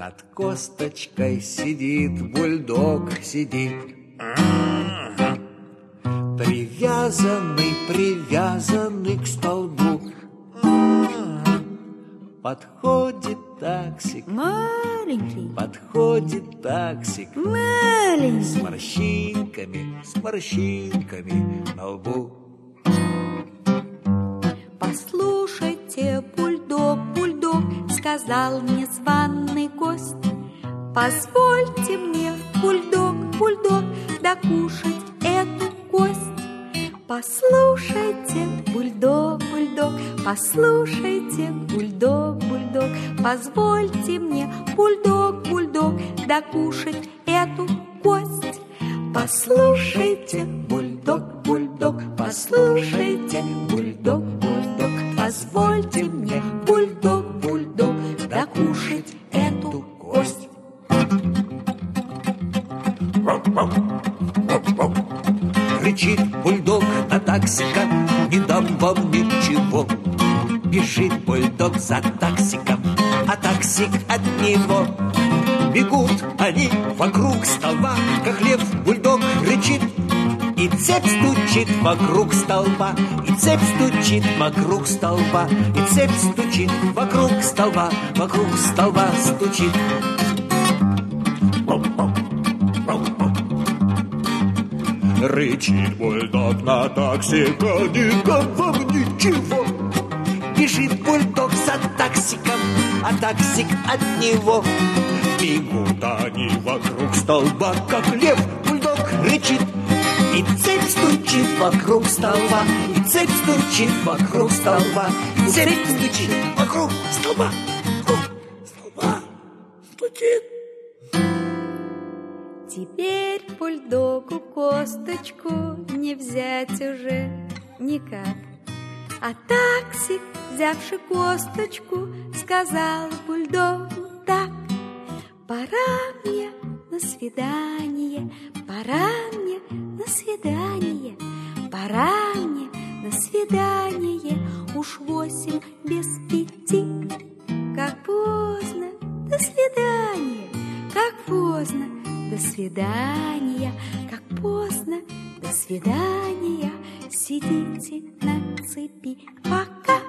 над косточкой сидит, бульдог сидит. Привязанный, привязанный к столбу. Подходит таксик, маленький, подходит таксик, маленький, с морщинками на лбу. Послушайте, бульдог, бульдог, сказал мне званый гость, позвольте мне, бульдог, бульдог, докушать эту кость. Послушайте, бульдог, бульдог, послушайте, бульдог, бульдог, позвольте мне, бульдог, бульдог, докушать эту кость. Послушайте, бульдог, бульдог, послушайте, бульдог, бульдог, позвольте мне, бульдог, бульдог, докушать эту кость. Кричит бульдог на таксика, не дам вам ничего. Бежит бульдог за таксиком, а таксик от него. Бегут они вокруг столба, как лев бульдог рычит. И цепь стучит вокруг столба, и цепь стучит вокруг столба, и цепь стучит вокруг столба стучит. Рычит бульдог на таксика, не дам вам ничего. Бежит бульдог за таксиком, а таксик от него. Бегут они вокруг столба, как лев бульдог рычит. И цепь стучит вокруг столба, и цепь стучит вокруг столба, и цепь стучит вокруг столба стучит. Теперь бульдогу косточку не взять уже никак. А таксик, взявши косточку, сказал бульдогу так: пора мне на свидание, пора мне на свидание, пора мне на свидание, уж 8 без 5. Как поздно, до свидания, как поздно, до свидания, как поздно, до свидания. Сидите на цепи, пока.